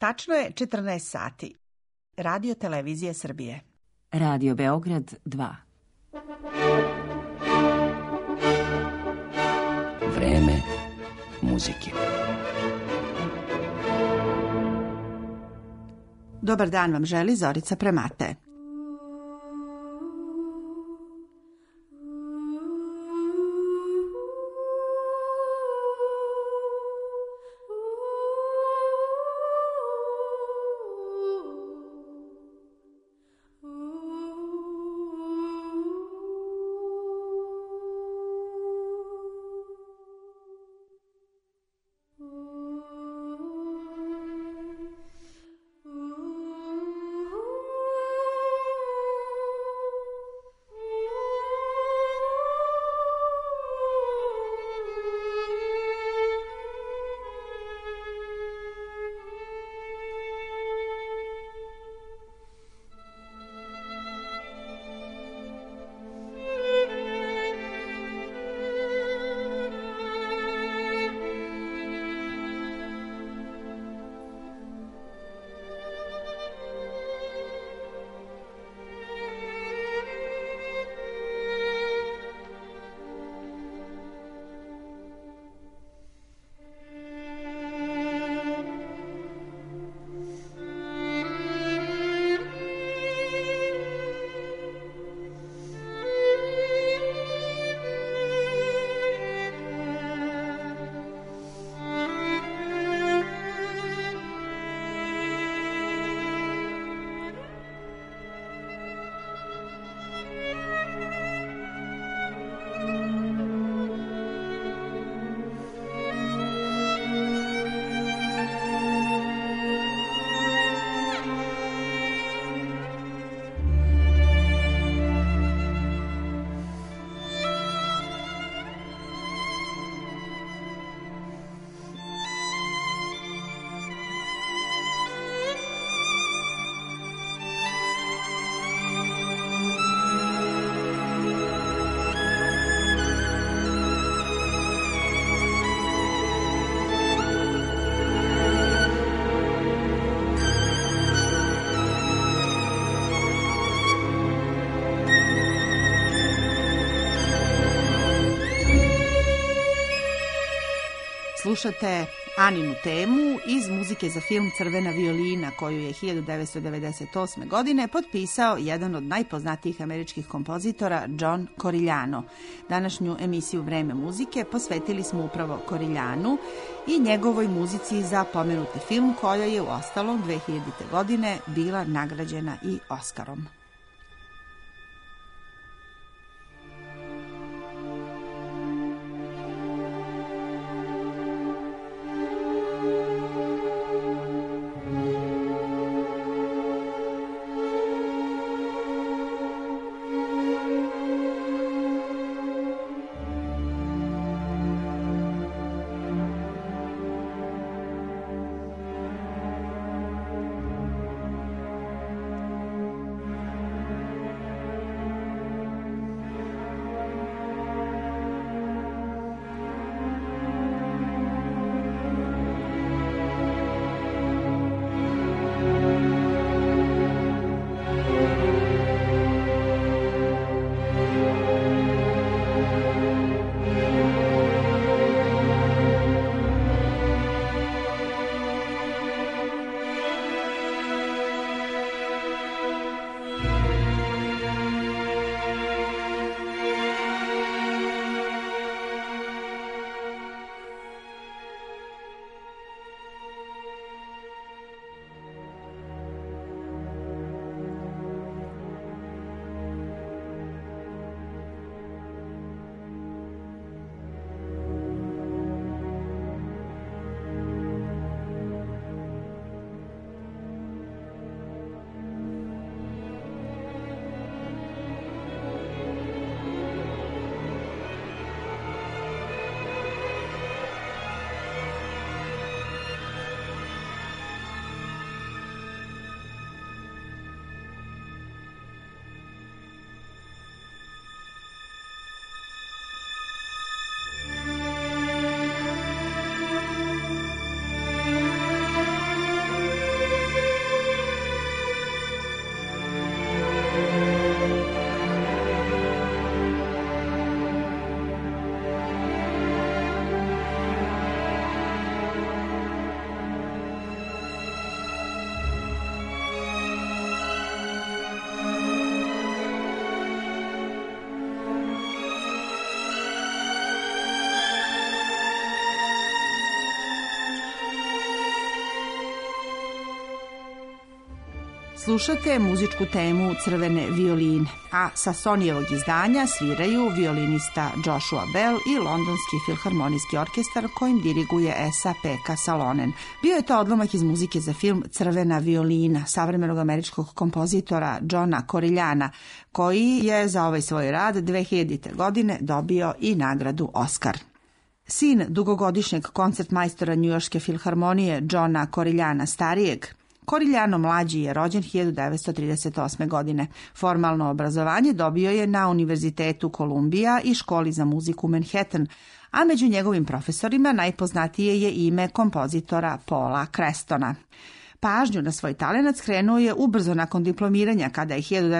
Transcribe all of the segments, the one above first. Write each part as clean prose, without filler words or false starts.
Tačno je 14 sati. Radio Televizije Srbije. Radio Beograd 2. Vreme muzike. Dobar dan vam želi Zorica Premate. Slušate Aninu temu iz muzike za film Crvena violina, koju je 1998. godine potpisao jedan od najpoznatijih američkih kompozitora, John Corigliano. Današnju emisiju Vreme muzike posvetili smo upravo Coriglianu i njegovoj muzici za pomenuti film, koja je u ostalom 2000. godine bila nagrađena i Oskarom. Slušate muzičku temu Crvene violine, a sa Sonijevog izdanja sviraju violinista Joshua Bell i Londonski filharmonijski orkestar kojim diriguje Esa-Pekka Salonen. Bio je to odlomak iz muzike za film Crvena violina savremenog američkog kompozitora Johna Corigliana, koji je za ovaj svoj rad 2000. godine dobio i nagradu Oscar. Sin dugogodišnjeg koncertmajstora Njujorške filharmonije Johna Corigliana starijeg, Corigliano mlađi je rođen 1938. godine. Formalno obrazovanje dobio je na Univerzitetu Columbia i školi za muziku Manhattan, a među njegovim profesorima najpoznatije je ime kompozitora Paula Crestona. Pažnju na svoj talenat skrenuo je ubrzo nakon diplomiranja, kada je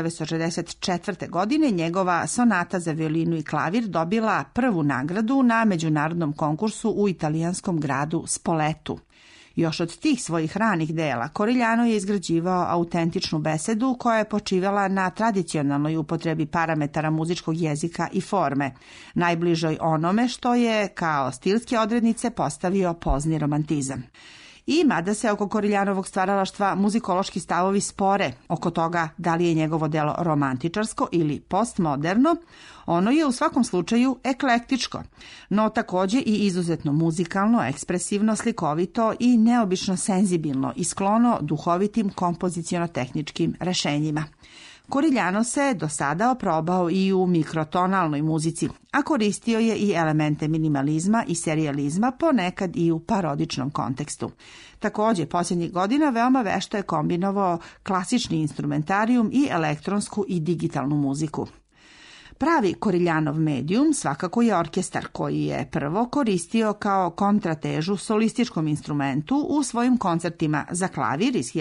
1964. godine njegova sonata za violinu i klavir dobila prvu nagradu na međunarodnom konkursu u italijanskom gradu Spoletu. Još od tih svojih ranih dela Corigliano je izgrađivao autentičnu besedu koja je počivala na tradicionalnoj upotrebi parametara muzičkog jezika i forme, najbližoj onome što je kao stilske odrednice postavio pozni romantizam. I mada se oko Coriglianovog stvaralaštva muzikološki stavovi spore oko toga da li je njegovo delo romantičarsko ili postmoderno, ono je u svakom slučaju eklektičko, no takođe i izuzetno muzikalno, ekspresivno, slikovito i neobično senzibilno i sklono duhovitim kompoziciono-tehničkim rešenjima. Corigliano se do sada oprobao i u mikrotonalnoj muzici, a koristio je i elemente minimalizma i serijalizma, ponekad i u parodičnom kontekstu. Takođe, posljednjih godina veoma vešto je kombinovao klasični instrumentarijum i elektronsku i digitalnu muziku. Pravi Coriglianov medijum svakako je orkestar, koji je prvo koristio kao kontratežu solističkom instrumentu u svojim koncertima za klavir iz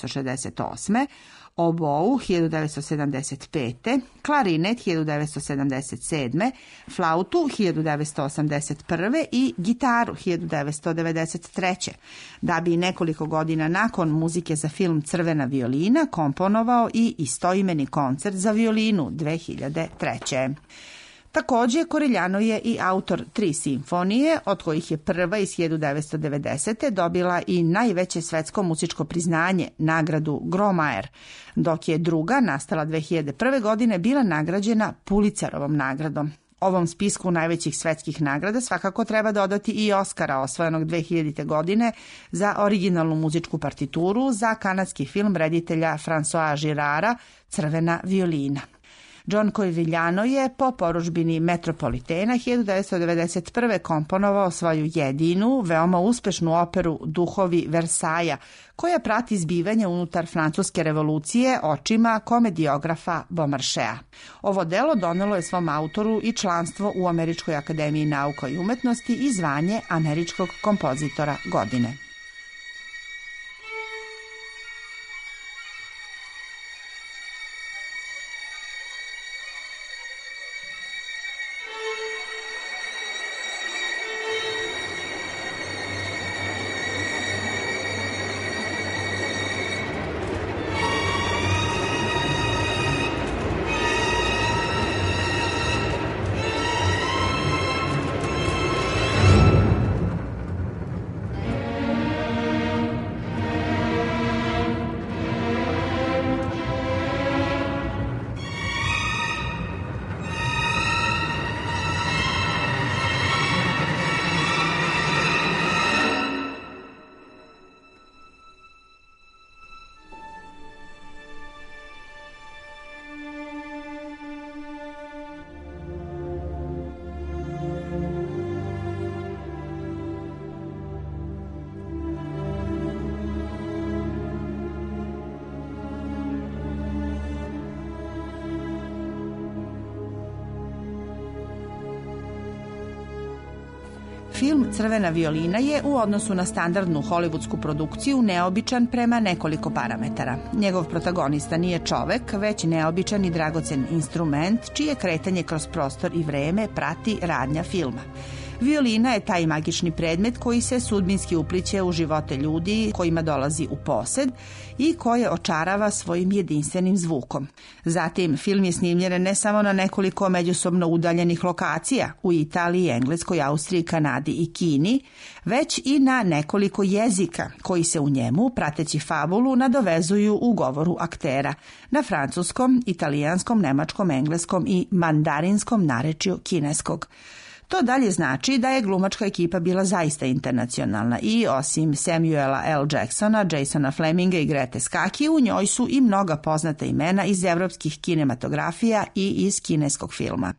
1968., obou 1975., klarinet 1977., flautu 1981. i gitaru 1993. Da bi nekoliko godina nakon muzike za film Crvena violina komponovao i istoimeni koncert za violinu 2003. Takođe, Corigliano je i autor 3 simfonije, od kojih je prva iz 1990. dobila i najveće svetsko muzičko priznanje, nagradu Gromaer, dok je druga, nastala 2001. godine, bila nagrađena Pulitzerovom nagradom. Ovom spisku najvećih svetskih nagrada svakako treba dodati i Oscara, osvojenog 2000. godine za originalnu muzičku partituru za kanadski film reditelja François Girarda Crvena violina. John Corigliano je po porudžbini Metropolitena 1991. komponovao svoju jedinu, veoma uspešnu operu Duhovi Versaja, koja prati zbivanje unutar francuske revolucije očima komediografa Beaumarchea. Ovo delo donelo je svom autoru i članstvo u Američkoj akademiji nauka i umetnosti i zvanje američkog kompozitora godine. Film Crvena violina je u odnosu na standardnu hollywoodsku produkciju neobičan prema nekoliko parametara. Njegov protagonista nije čovek, već neobičan i dragocen instrument, čije kretanje kroz prostor i vreme prati radnja filma. Violina je taj magični predmet koji se sudbinski upliće u živote ljudi kojima dolazi u posed i koje očarava svojim jedinstvenim zvukom. Zatim, film je snimljen ne samo na nekoliko međusobno udaljenih lokacija u Italiji, Engleskoj, Austriji, Kanadi i Kini, već i na nekoliko jezika koji se u njemu, prateći fabulu, nadovezuju u govoru aktera na francuskom, italijanskom, nemačkom, engleskom i mandarinskom narečju kineskog. To dalje znači da je glumačka ekipa bila zaista internacionalna i osim Samuela L. Jacksona, Jasona Fleminga i Grete Skaki, u njoj su i mnoga poznata imena iz evropskih kinematografija i iz kineskog filma.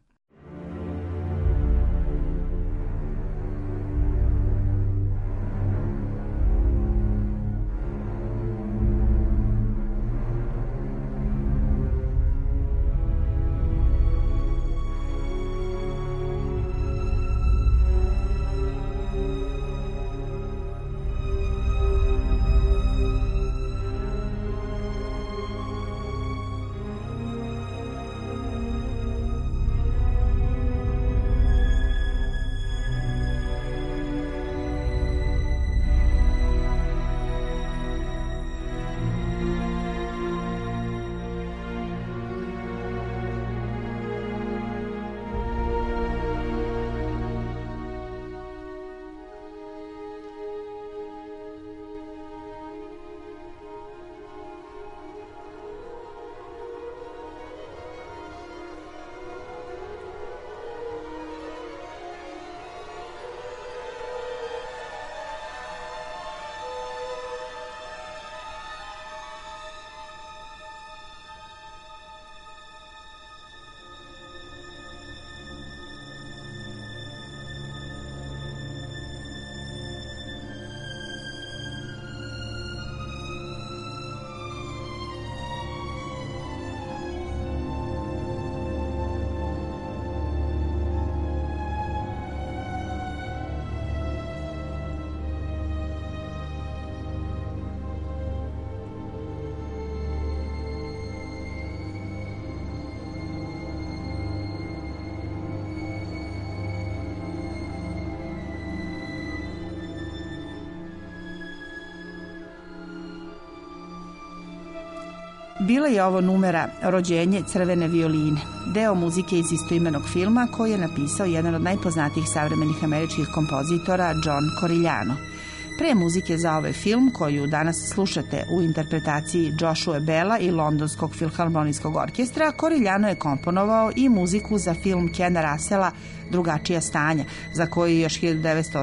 Bila je ovo numera Rođenje crvene violine, deo muzike iz istoimenog filma koji je napisao jedan od najpoznatijih savremenih američkih kompozitora, John Corigliano. Pre muzike za ovaj film, koju danas slušate u interpretaciji Joshua Bella i Londonskog filharmonijskog orkestra, Corigliano je komponovao i muziku za film Kena Russella Drugačija stanja, za koji je još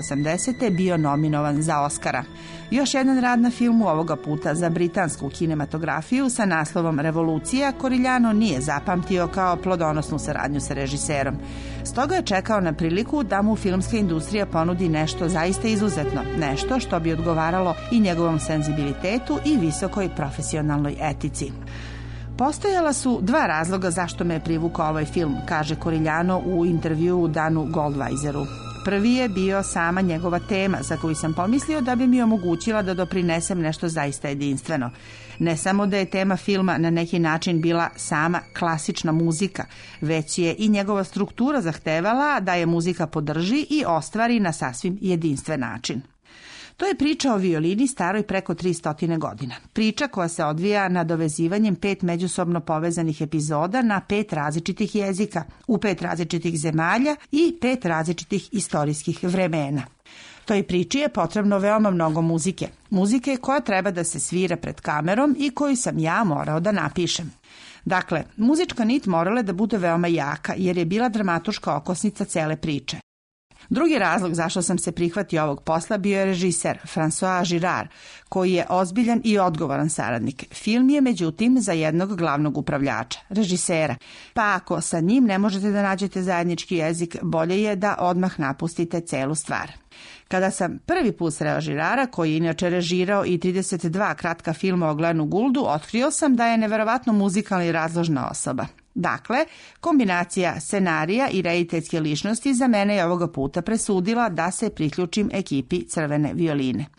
1980. bio nominovan za Oscara. Još jedan rad na filmu, ovoga puta za britansku kinematografiju sa naslovom Revolucija, Corigliano nije zapamtio kao plodonosnu saradnju sa režiserom. Stoga je čekao na priliku da mu filmska industrija ponudi nešto zaista izuzetno, nešto što bi odgovaralo i njegovom senzibilitetu i visokoj profesionalnoj etici. Postojala su dva razloga zašto me je privukao ovaj film, kaže Corigliano u intervjuu Danu Goldweiseru. Prvi je bio sama njegova tema, za koju sam pomislio da bi mi omogućila da doprinesem nešto zaista jedinstveno. Ne samo da je tema filma na neki način bila sama klasična muzika, već je i njegova struktura zahtevala da je muzika podrži i ostvari na sasvim jedinstven način. To je priča o violini staroj preko 300 godina. Priča koja se odvija nadovezivanjem 5 međusobno povezanih epizoda na 5 različitih jezika, u 5 različitih zemalja i 5 različitih istorijskih vremena. Toj priči je potrebno veoma mnogo muzike. Muzike koja treba da se svira pred kamerom i koju sam ja morao da napišem. Dakle, muzička nit morala da bude veoma jaka jer je bila dramaturška okosnica cele priče. Drugi razlog zašto sam se prihvatio ovog posla bio je režiser François Girard, koji je ozbiljan i odgovoran saradnik. Film je međutim za jednog glavnog upravljača, režisera. Pa ako sa njim ne možete da nađete zajednički jezik, bolje je da odmah napustite celu stvar. Kada sam prvi put sreo Girarda, koji je inače režirao i 32 kratka filma o Glenu Gouldu, otkrio sam da je neverovatno muzikalna i razložna osoba. Dakle, kombinacija scenarija i rediteljske ličnosti za mene je ovoga puta presudila da se priključim ekipi Crvene violine.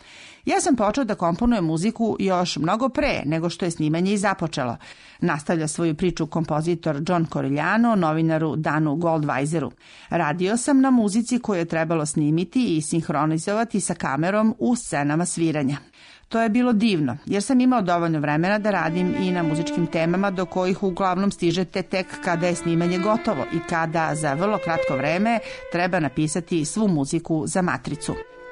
Ja sam počeo da komponujem muziku još mnogo pre nego što je snimanje i započelo. Nastavlja svoju priču kompozitor John Corigliano, novinaru Danu Goldweiseru. Radio sam na muzici koju je trebalo snimiti i sinhronizovati sa kamerom u scenama sviranja. To je bilo divno, jer sam imao dovoljno vremena da radim i na muzičkim temama do kojih uglavnom stižete tek kada je snimanje gotovo i kada za vrlo kratko vreme treba napisati svu muziku za matricu.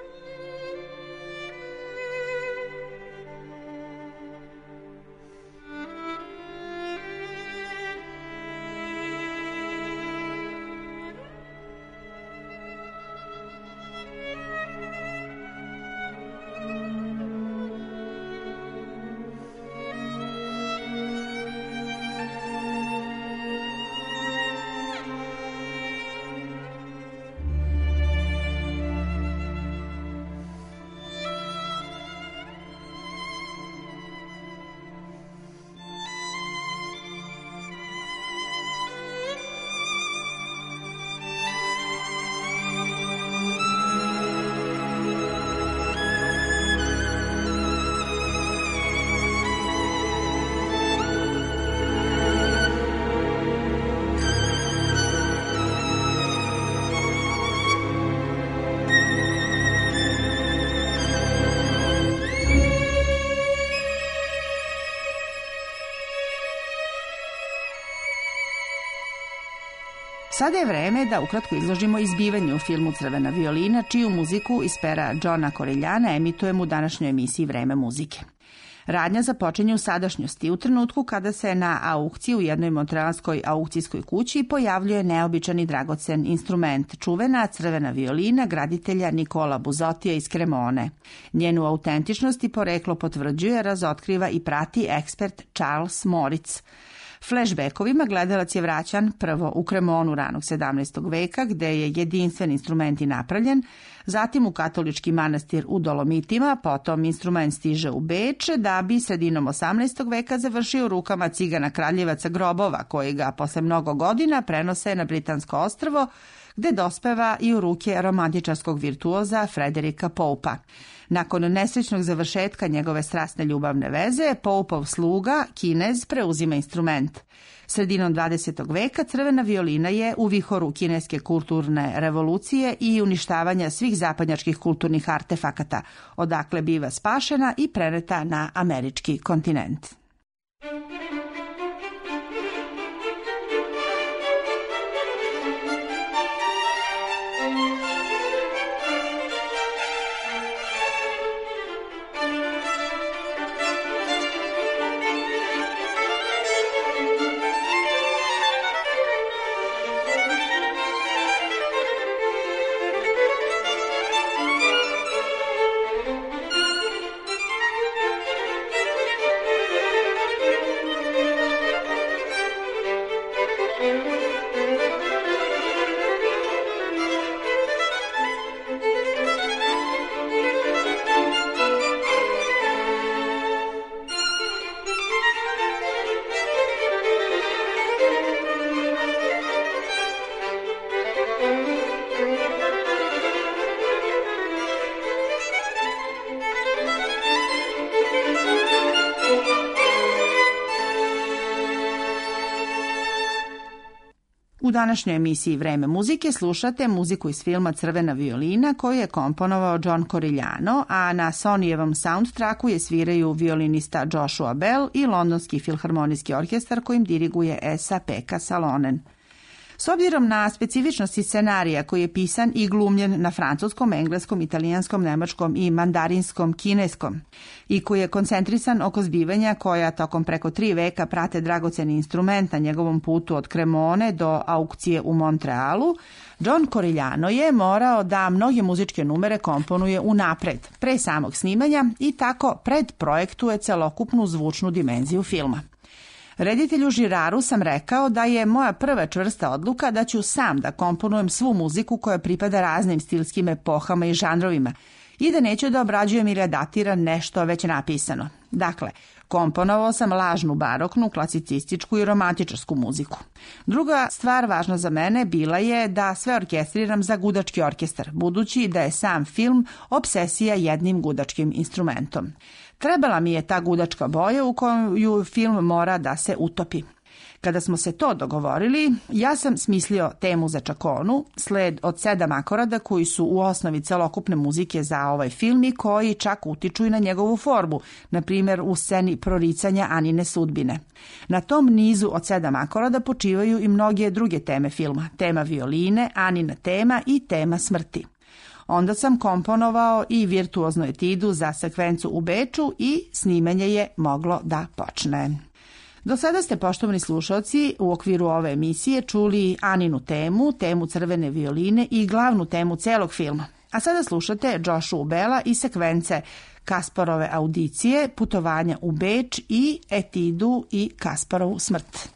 Sada je vreme da ukratko izložimo izbivanje u filmu Crvena violina, čiju muziku iz pera Johna Corigliana emitujemo u današnjoj emisiji Vreme muzike. Radnja započinje u sadašnjosti, u trenutku kada se na aukciji u jednoj montrealskoj aukcijskoj kući pojavljuje neobičan i dragocen instrument, čuvena crvena violina graditelja Nikola Buzotija iz Cremone. Njenu autentičnost i poreklo potvrđuje, razotkriva i prati ekspert Charles Moritz. Flashbackovima gledalac je vraćan prvo u Cremonu ranog 17. veka, gde je jedinstven instrument i napravljen, zatim u katolički manastir u Dolomitima, potom instrument stiže u Beč, da bi sredinom 18. veka završio u rukama cigana kraljevaca grobova, koji ga posle mnogo godina prenose na Britansko ostrvo, gde dospeva i u ruke romantičarskog virtuoza Frederika Poupa. Nakon nesrećnog završetka njegove strasne ljubavne veze, Poupov sluga, Kinez, preuzima instrument. Sredinom 20. veka crvena violina je u vihoru kineske kulturne revolucije i uništavanja svih zapadnjačkih kulturnih artefakata, odakle biva spašena i preneta na američki kontinent. U današnjoj emisiji Vreme muzike slušate muziku iz filma Crvena violina koju je komponovao John Corigliano, a na Sonyjevom soundtracku je sviraju violinista Joshua Bell i Londonski filharmonijski orkestar kojim diriguje Esa-Pekka Salonen. S obzirom na specifičnosti scenarija koji je pisan i glumljen na francuskom, engleskom, italijanskom, nemačkom i mandarinskom kineskom i koji je koncentrisan oko zbivanja koja tokom preko 3 veka prate dragoceni instrument na njegovom putu od Cremone do aukcije u Montrealu, John Corigliano je morao da mnoge muzičke numere komponuje unapred, pre samog snimanja i tako predprojektuje celokupnu zvučnu dimenziju filma. Reditelju Žiraru sam rekao da je moja prva čvrsta odluka da ću sam da komponujem svu muziku koja pripada raznim stilskim epohama i žanrovima i da neću da obrađujem ili datiram nešto već napisano. Dakle, komponovao sam lažnu baroknu, klasicističku i romantičarsku muziku. Druga stvar važna za mene bila je da sve orkestriram za gudački orkestar, budući da je sam film obsesija jednim gudačkim instrumentom. Trebala mi je ta gudačka boja u koju film mora da se utopi. Kada smo se to dogovorili, ja sam smislio temu za čakonu, sled od 7 akorada koji su u osnovi celokupne muzike za ovaj film i koji čak utiču i na njegovu formu, na primjer u sceni proricanja Anine sudbine. Na tom nizu od 7 akorada počivaju i mnoge druge teme filma, tema violine, Anina tema i tema smrti. Onda sam komponovao i virtuoznu etidu za sekvencu u Beču i snimanje je moglo da počne. Do sada ste, poštovani slušalci, u okviru ove emisije čuli Aninu temu, temu crvene violine i glavnu temu celog filma. A sada slušate Joshua Bella i sekvence Kasparove audicije, putovanja u Beč i etidu i Kasparovu smrt.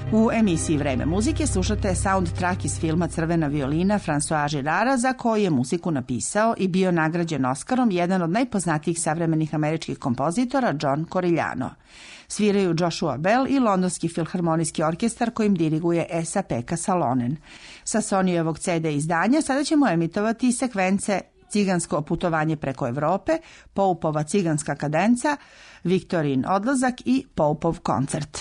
U emisiji Vreme muzike slušate soundtrack iz filma Crvena violina François Girarda, za koji je muziku napisao i bio nagrađen Oskarom jedan od najpoznatijih savremenih američkih kompozitora, John Corigliano. Sviraju Joshua Bell i Londonski filharmonijski orkestar kojim diriguje Esa-Pekka Salonen. Sa Sonyjevog CD izdanja sada ćemo emitovati sekvence Cigansko putovanje preko Evrope, Poupova ciganska kadenca, Viktorin odlazak i Poupov koncert.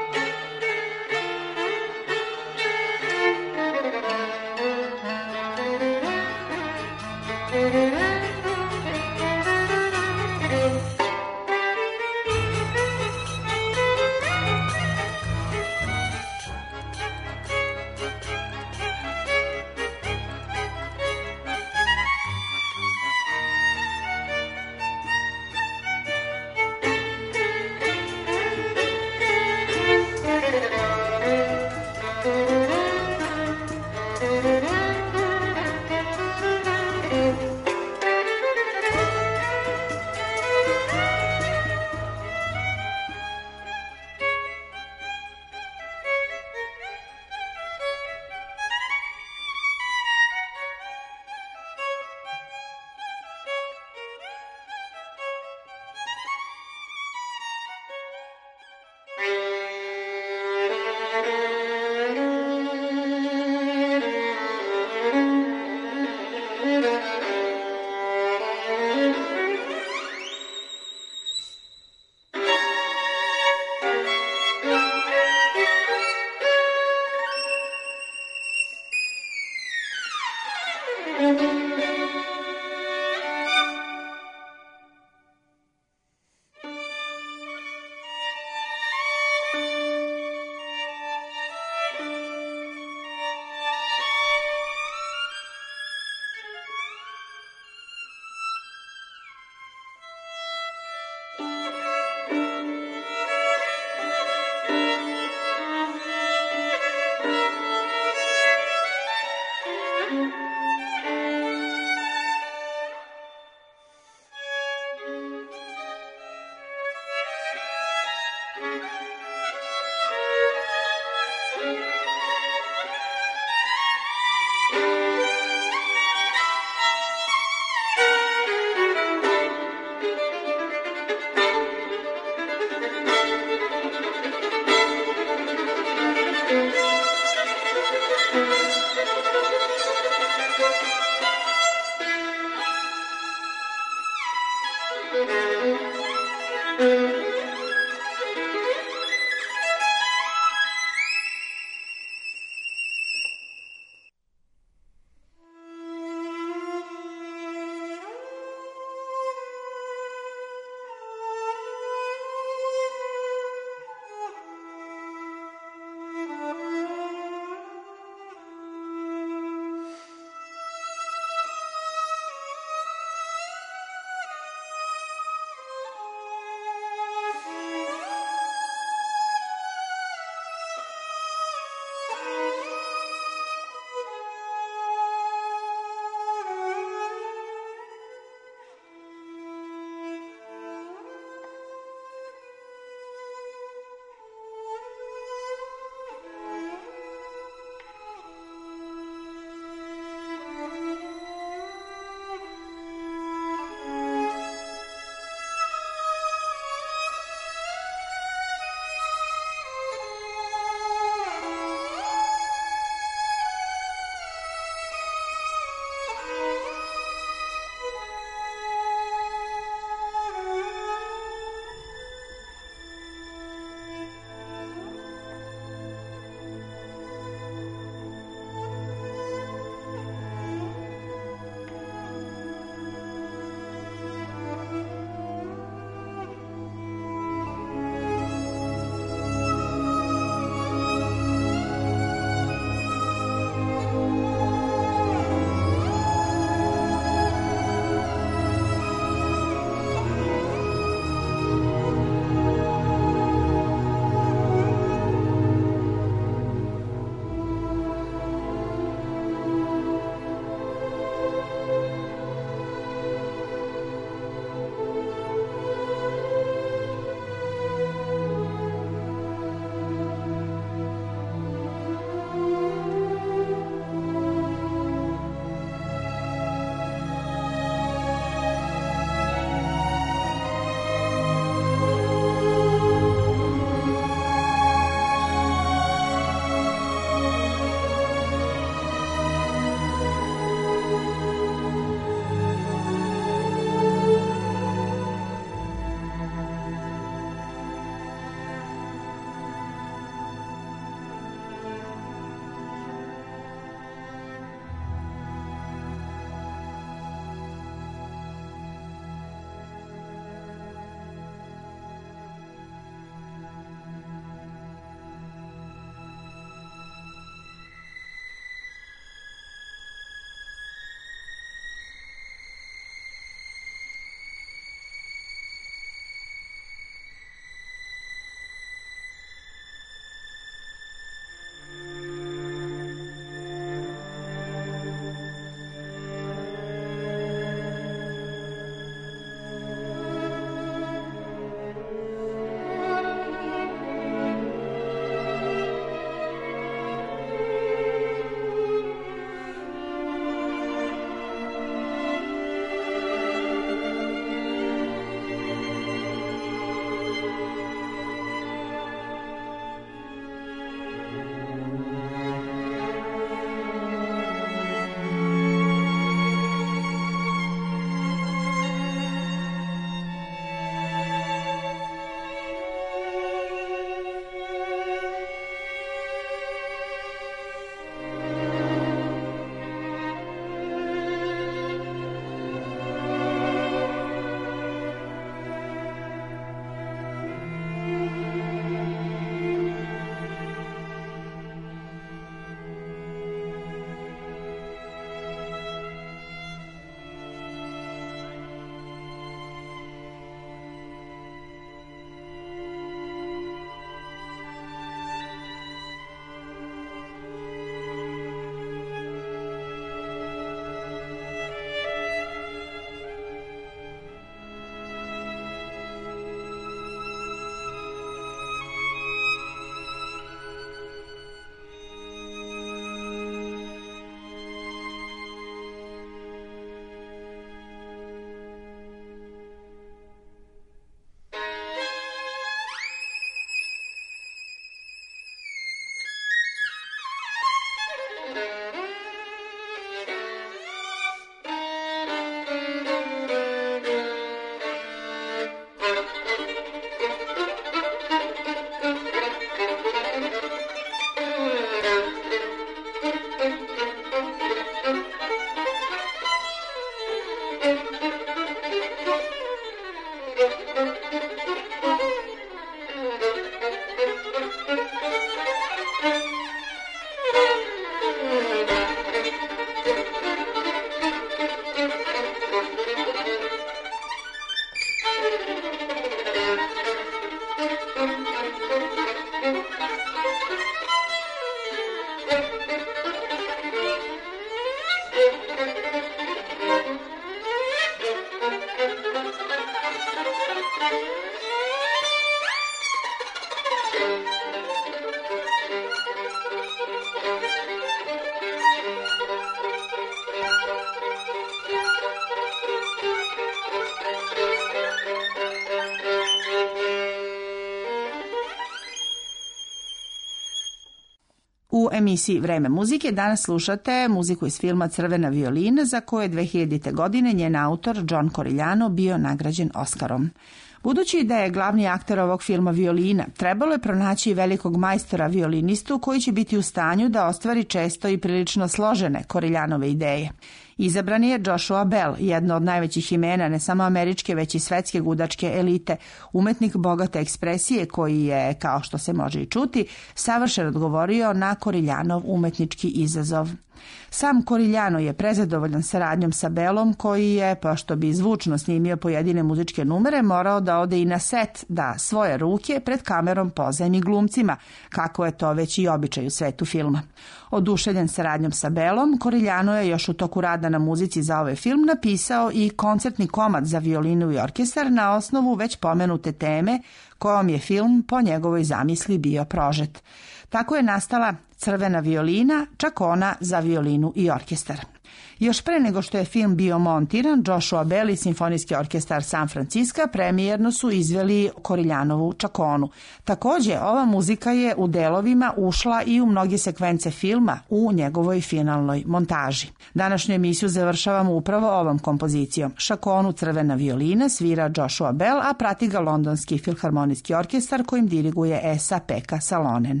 U emisiji Vreme muzike danas slušate muziku iz filma Crvena violina, za koju je 2000. godine njen autor John Corigliano bio nagrađen Oskarom. Budući da je glavni akter ovog filma violina, trebalo je pronaći velikog majstora violinistu koji će biti u stanju da ostvari često i prilično složene Coriglianove ideje. Izabran je Joshua Bell, jedno od najvećih imena ne samo američke, već i svetske gudačke elite, umetnik bogate ekspresije koji je, kao što se može i čuti, savršeno odgovorio na Coriglianov umetnički izazov. Sam Corigliano je prezadovoljan saradnjom sa Bellom, koji je, pošto bi zvučno snimio pojedine muzičke numere, morao da ode i na set, da svoje ruke pred kamerom pozajmi glumcima, kako je to već i običaj u svetu filma. Oduševljen saradnjom sa Bellom, Corigliano je još u toku rada na muzici za ovaj film napisao i koncertni komad za violinu i orkestar na osnovu već pomenute teme, kojom je film po njegovoj zamisli bio prožet. Tako je nastala Crvena violina, Čakona za violinu i orkestar. Još pre nego što je film bio montiran, Joshua Bell i Simfonijski orkestar San Francisco premijerno su izveli Coriglianovu Čakonu. Također, ova muzika je u delovima ušla i u mnoge sekvence filma u njegovoj finalnoj montaži. Današnju emisiju završavamo upravo ovom kompozicijom. Čakonu Crvena violina svira Joshua Bell, a prati ga Londonski filharmonijski orkestar kojim diriguje Esa-Pekka Salonen.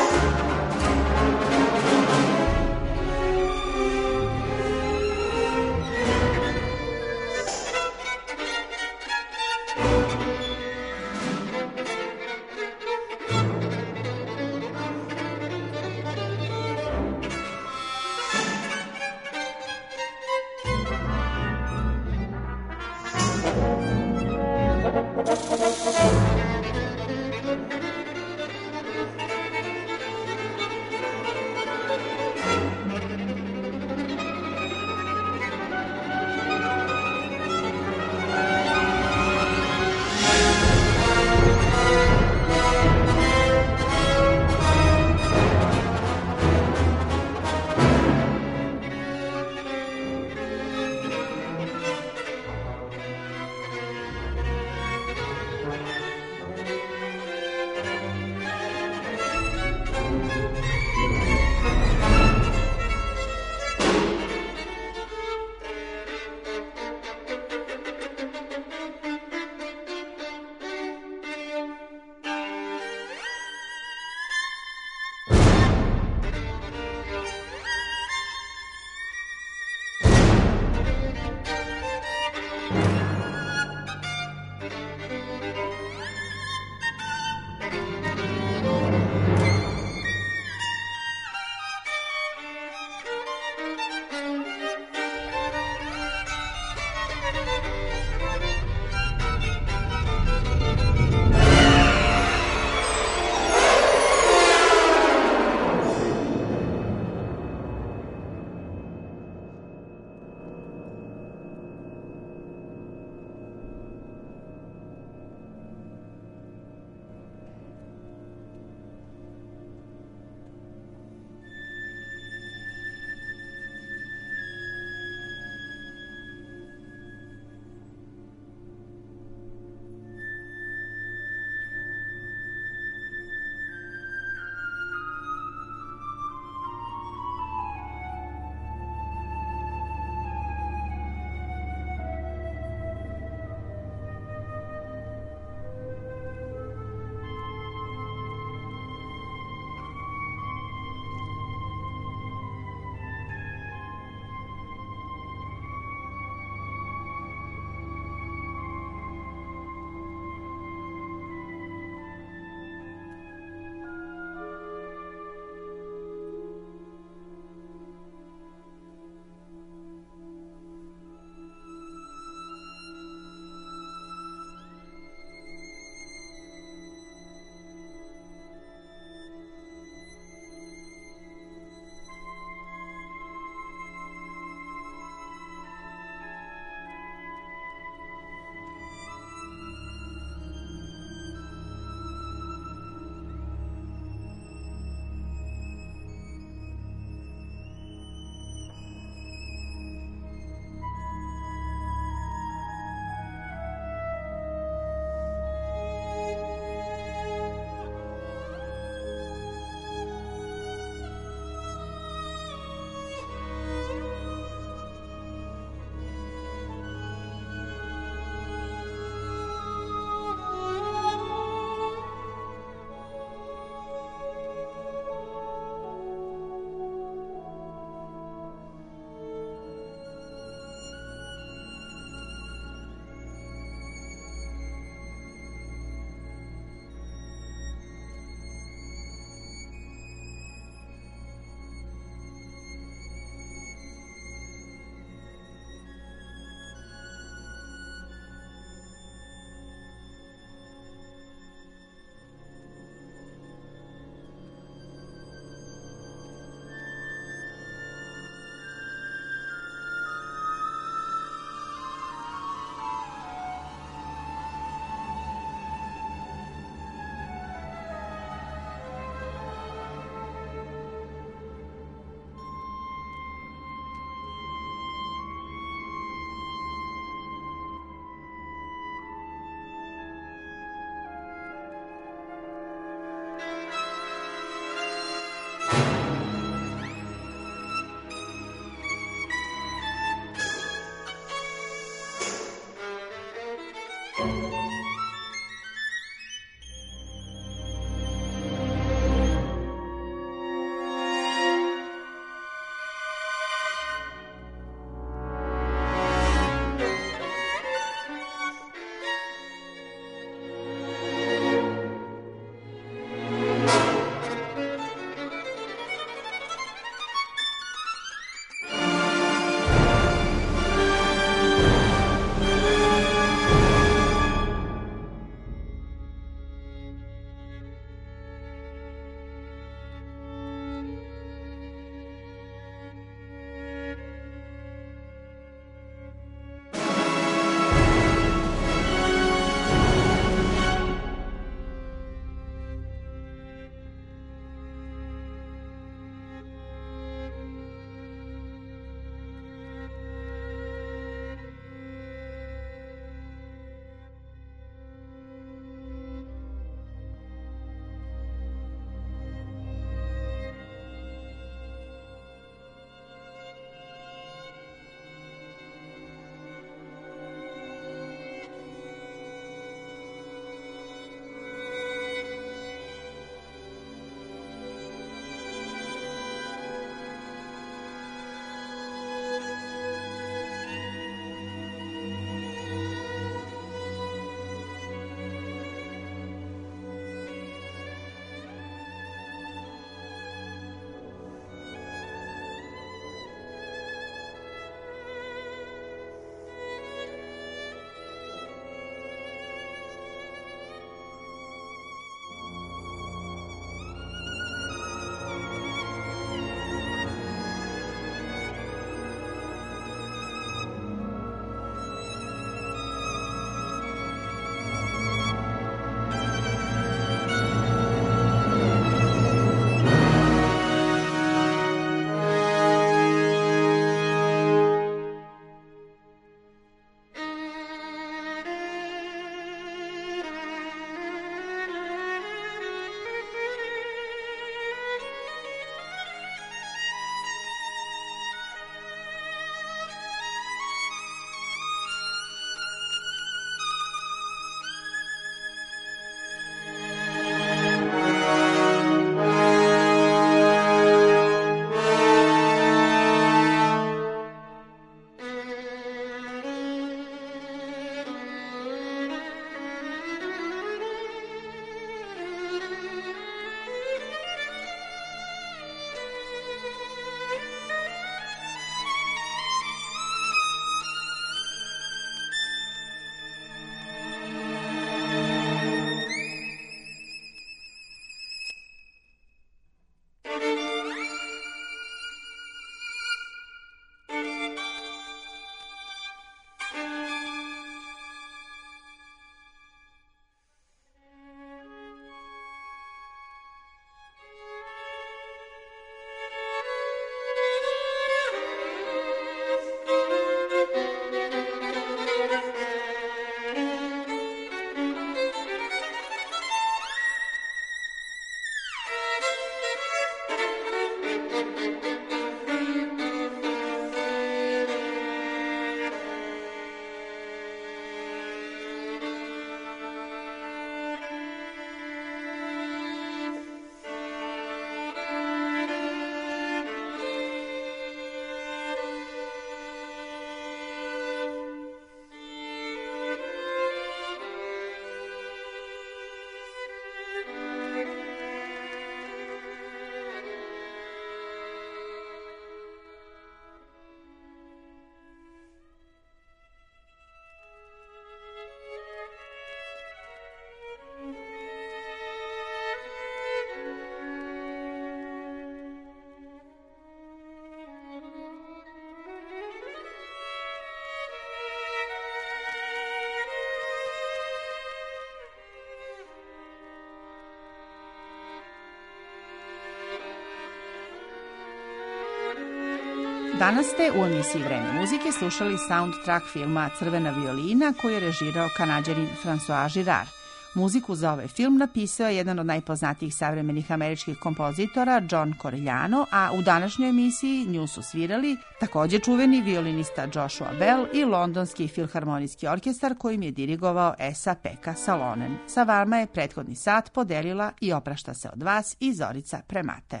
Danas ste u emisiji Vreme muzike slušali soundtrack filma Crvena violina koju je režirao Kanađanin François Girard. Muziku za ovaj film napisao je jedan od najpoznatijih savremenih američkih kompozitora John Corigliano, a u današnjoj emisiji nju su svirali također čuveni violinista Joshua Bell i Londonski filharmonijski orkestar kojim je dirigovao Esa-Pekka Salonen. Sa vama je prethodni sat podelila i oprašta se od vas i Zorica Premate.